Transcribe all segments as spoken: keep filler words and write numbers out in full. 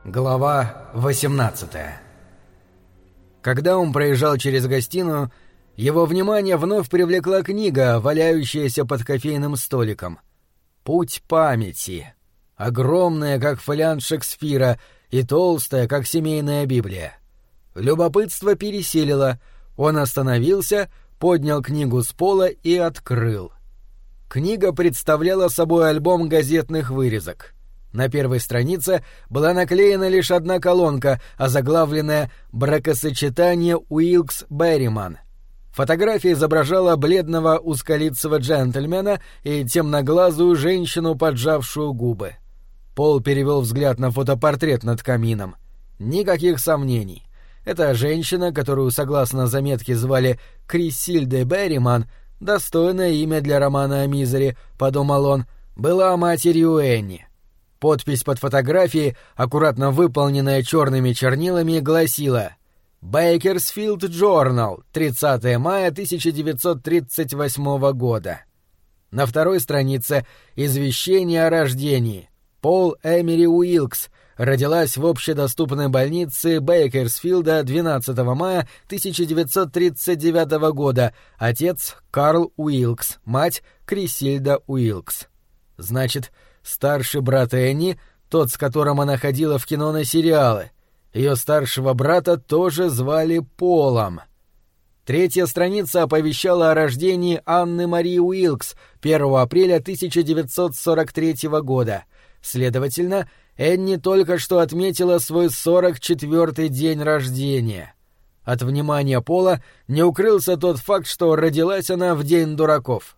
Глава восемнадцатая. Когда он проезжал через гостиную, его внимание вновь привлекла книга, валяющаяся под кофейным столиком. «Путь памяти». Огромная, как фолиант Шекспира, и толстая, как семейная Библия. Любопытство пересилило. Он остановился, поднял книгу с пола и открыл. Книга представляла собой альбом газетных вырезок. На первой странице была наклеена лишь одна колонка, озаглавленная «Бракосочетание Уилкс-Берриман». Фотография изображала бледного узколицего джентльмена и темноглазую женщину, поджавшую губы. Пол перевел взгляд на фотопортрет над камином. Никаких сомнений. Эта женщина, которую, согласно заметке, звали Крисильда Берриман, достойное имя для романа о Мизере, подумал он, была матерью Энни. Подпись под фотографией, аккуратно выполненная черными чернилами, гласила «Бейкерсфилд Джорнал, тридцатого мая тысяча девятьсот тридцать восьмого года». На второй странице извещение о рождении. Пол Эмери Уилкс родилась в общедоступной больнице Бейкерсфилда двенадцатого мая тысяча девятьсот тридцать девятого года, отец Карл Уилкс, мать Крисильда Уилкс. Значит, старший брат Энни, тот, с которым она ходила в кино на сериалы. Ее старшего брата тоже звали Полом. Третья страница оповещала о рождении Анны Марии Уилкс первого апреля тысяча девятьсот сорок третьего года. Следовательно, Энни только что отметила свой сорок четвёртый день рождения. От внимания Пола не укрылся тот факт, что родилась она в День дураков.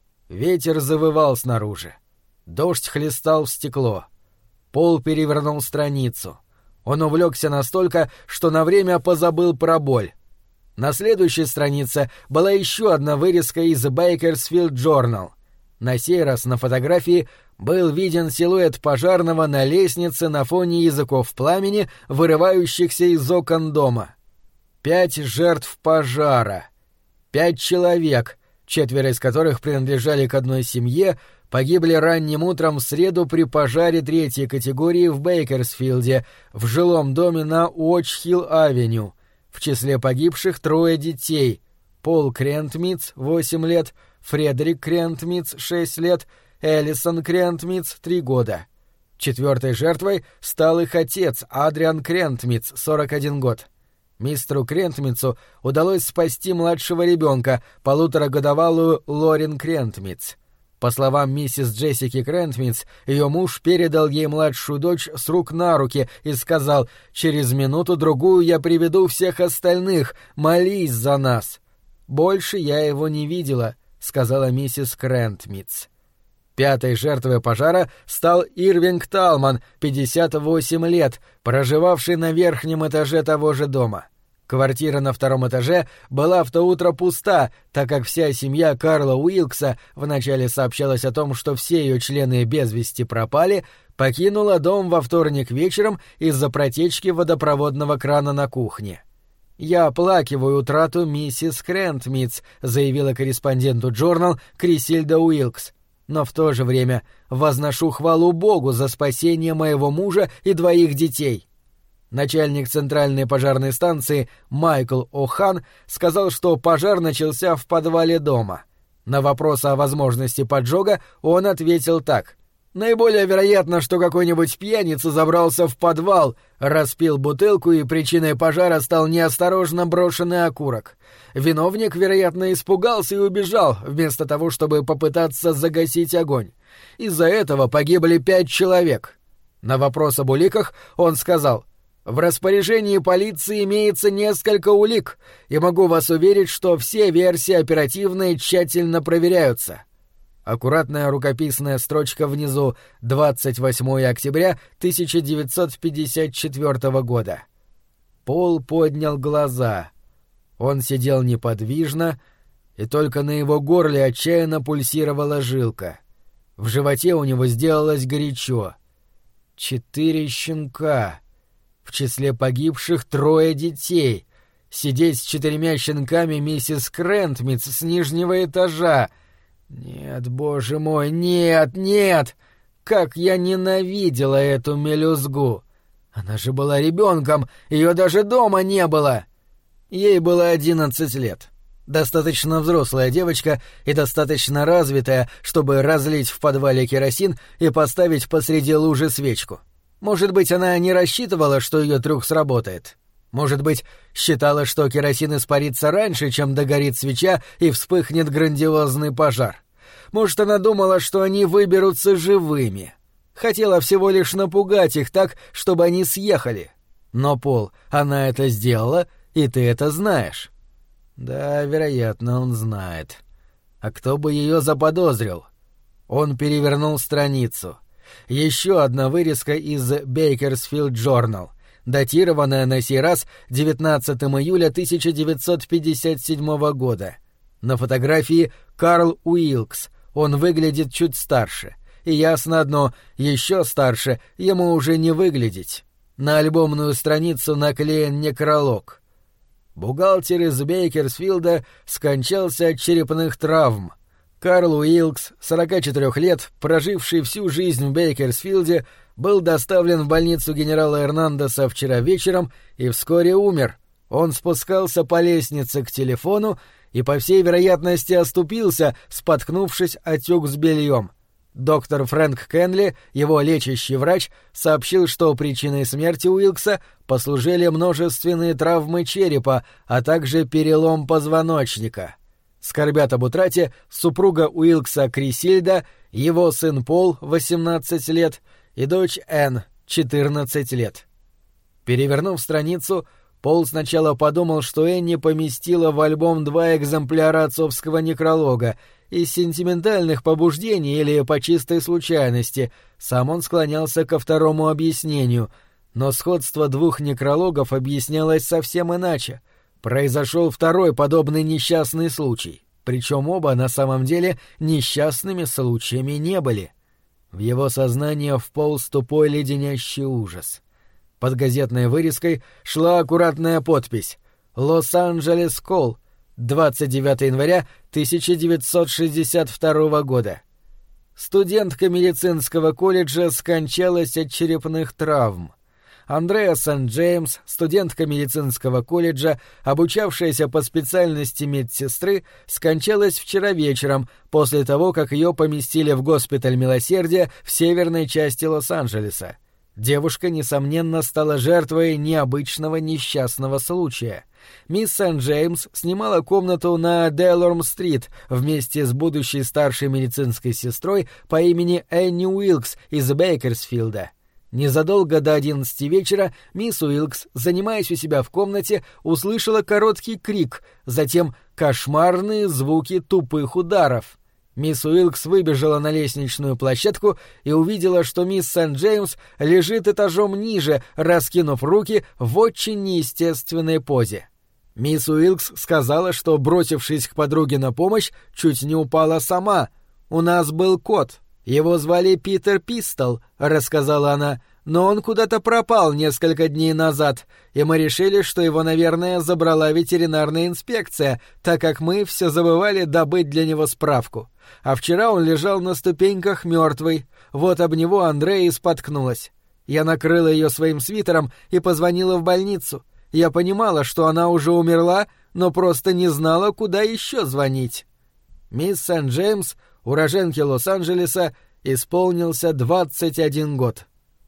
Ветер завывал снаружи. Дождь хлестал в стекло. Пол перевернул страницу. Он увлекся настолько, что на время позабыл про боль. На следующей странице была еще одна вырезка из Bakersfield Journal. На сей раз на фотографии был виден силуэт пожарного на лестнице на фоне языков пламени, вырывающихся из окон дома. Пять жертв пожара. Пять человек, четверо из которых принадлежали к одной семье, погибли ранним утром в среду при пожаре третьей категории в Бейкерсфилде, в жилом доме на Уотч-Хилл-авеню. В числе погибших трое детей: Пол Крентмитц, восемь лет, Фредерик Крентмитц, шесть лет, Элисон Крентмитц, три года. Четвертой жертвой стал их отец Адриан Крентмитц, сорок один год. Мистеру Крентмитцу удалось спасти младшего ребенка, полуторагодовалую Лорин Крентмитц. По словам миссис Джессики Крентмитц, ее муж передал ей младшую дочь с рук на руки и сказал: «Через минуту-другую я приведу всех остальных, молись за нас». «Больше я его не видела», — сказала миссис Крентмитц. Пятой жертвой пожара стал Ирвинг Талман, пятьдесят восемь лет, проживавший на верхнем этаже того же дома. Квартира на втором этаже была в то утро пуста, так как вся семья Карла Уилкса, вначале сообщалось о том, что все ее члены без вести пропали, покинула дом во вторник вечером из-за протечки водопроводного крана на кухне. «Я оплакиваю утрату миссис Крентмитц», — заявила корреспонденту Journal Крисильда Уилкс. «Но в то же время возношу хвалу Богу за спасение моего мужа и двоих детей». Начальник центральной пожарной станции Майкл О'Хан сказал, что пожар начался в подвале дома. На вопрос о возможности поджога он ответил так: «Наиболее вероятно, что какой-нибудь пьяница забрался в подвал, распил бутылку, и причиной пожара стал неосторожно брошенный окурок. Виновник, вероятно, испугался и убежал, вместо того, чтобы попытаться загасить огонь. Из-за этого погибли пять человек». На вопрос об уликах он сказал: «В распоряжении полиции имеется несколько улик, и могу вас уверить, что все версии оперативные тщательно проверяются». Аккуратная рукописная строчка внизу: двадцать восьмого октября тысяча девятьсот пятьдесят четвёртого года. Пол поднял глаза. Он сидел неподвижно, и только на его горле отчаянно пульсировала жилка. В животе у него сделалось горячо. Четыре щенка. В числе погибших трое детей. Сидеть с четырьмя щенками миссис Крентмитц с нижнего этажа. Нет, боже мой, нет, нет! Как я ненавидела эту мелюзгу! Она же была ребенком, ее даже дома не было. Ей было одиннадцать лет. Достаточно взрослая девочка и достаточно развитая, чтобы разлить в подвале керосин и поставить посреди лужи свечку. Может быть, она не рассчитывала, что ее трюк сработает. Может быть, считала, что керосин испарится раньше, чем догорит свеча и вспыхнет грандиозный пожар. Может, она думала, что они выберутся живыми. Хотела всего лишь напугать их так, чтобы они съехали. Но, Пол, она это сделала, и ты это знаешь. Да, вероятно, он знает. А кто бы ее заподозрил? Он перевернул страницу. Еще одна вырезка из Bakersfield Journal, датированная на сей раз девятнадцатого июля тысяча девятьсот пятьдесят седьмого года. На фотографии Карл Уилкс. Он выглядит чуть старше. И ясно одно, еще старше ему уже не выглядеть. На альбомную страницу наклеен некролог. Бухгалтер из Бейкерсфилда скончался от черепных травм. Карл Уилкс, сорок четыре лет, проживший всю жизнь в Бейкерсфилде, был доставлен в больницу генерала Эрнандеса вчера вечером и вскоре умер. Он спускался по лестнице к телефону и, по всей вероятности, оступился, споткнувшись о тюк с бельем. Доктор Фрэнк Кенли, его лечащий врач, сообщил, что причиной смерти Уилкса послужили множественные травмы черепа, а также перелом позвоночника. Скорбят об утрате супруга Уилкса Крисильда, его сын Пол, восемнадцать лет, и дочь Энн, четырнадцать лет. Перевернув страницу, Пол сначала подумал, что Энни поместила в альбом два экземпляра отцовского некролога, из сентиментальных побуждений или по чистой случайности. Сам он склонялся ко второму объяснению, но сходство двух некрологов объяснялось совсем иначе. Произошел второй подобный несчастный случай, причем оба на самом деле несчастными случаями не были. В его сознание вполз тупой леденящий ужас. Под газетной вырезкой шла аккуратная подпись «Лос-Анджелес Колл», двадцать девятого января тысяча девятьсот шестьдесят второго года. Студентка медицинского колледжа скончалась от черепных травм. Андреа Сент-Джеймс, студентка медицинского колледжа, обучавшаяся по специальности медсестры, скончалась вчера вечером, после того, как ее поместили в госпиталь Милосердия в северной части Лос-Анджелеса. Девушка, несомненно, стала жертвой необычного несчастного случая. Мисс Сент-Джеймс снимала комнату на Делорм-стрит вместе с будущей старшей медицинской сестрой по имени Энни Уилкс из Бейкерсфилда. Незадолго до одиннадцати вечера мисс Уилкс, занимаясь у себя в комнате, услышала короткий крик, затем кошмарные звуки тупых ударов. Мисс Уилкс выбежала на лестничную площадку и увидела, что мисс Сент-Джеймс лежит этажом ниже, раскинув руки в очень неестественной позе. Мисс Уилкс сказала, что, бросившись к подруге на помощь, чуть не упала сама. «У нас был кот. Его звали Питер Пистол», — рассказала она, — «но он куда-то пропал несколько дней назад, и мы решили, что его, наверное, забрала ветеринарная инспекция, так как мы все забывали добыть для него справку. А вчера он лежал на ступеньках мертвый. Вот об него Андрея и споткнулась. Я накрыла ее своим свитером и позвонила в больницу. Я понимала, что она уже умерла, но просто не знала, куда еще звонить». Мисс Сент-Джеймс, уроженке Лос-Анджелеса, исполнился двадцать один год.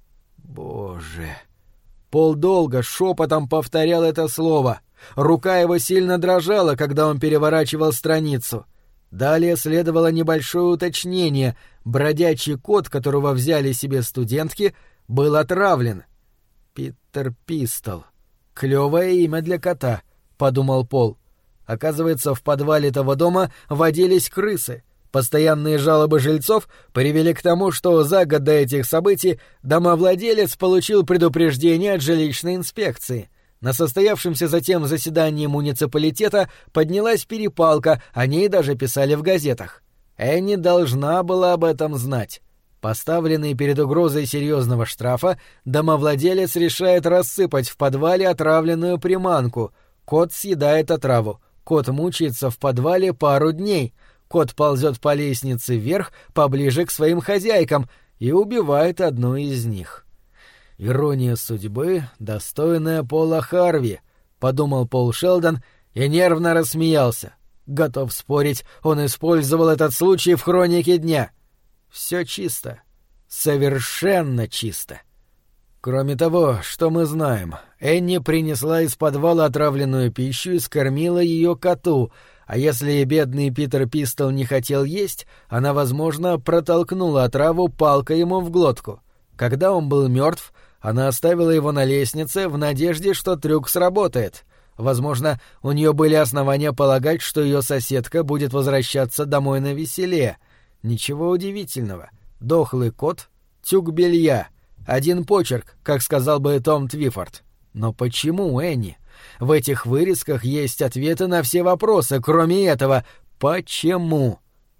Боже! Пол долго шепотом повторял это слово. Рука его сильно дрожала, когда он переворачивал страницу. Далее следовало небольшое уточнение. Бродячий кот, которого взяли себе студентки, был отравлен. Питер Пистол. Клевое имя для кота, — подумал Пол. Оказывается, в подвале того дома водились крысы. Постоянные жалобы жильцов привели к тому, что за год до этих событий домовладелец получил предупреждение от жилищной инспекции. На состоявшемся затем заседании муниципалитета поднялась перепалка, о ней даже писали в газетах. Энни должна была об этом знать. Поставленный перед угрозой серьезного штрафа, домовладелец решает рассыпать в подвале отравленную приманку. Кот съедает отраву. Кот мучается в подвале пару дней. Кот ползет по лестнице вверх, поближе к своим хозяйкам, и убивает одну из них. «Ирония судьбы, достойная Пола Харви», — подумал Пол Шелдон и нервно рассмеялся. Готов спорить, он использовал этот случай в хронике дня. Все чисто. Совершенно чисто. Кроме того, что мы знаем, Энни принесла из подвала отравленную пищу и скормила ее коту, а если и бедный Питер Пистол не хотел есть, она, возможно, протолкнула отраву палкой ему в глотку. Когда он был мертв, она оставила его на лестнице в надежде, что трюк сработает. Возможно, у нее были основания полагать, что ее соседка будет возвращаться домой на веселе. Ничего удивительного. Дохлый кот, тюк белья, один почерк, как сказал бы Том Твифорд. Но почему Энни? В этих вырезках есть ответы на все вопросы. Кроме этого, почему?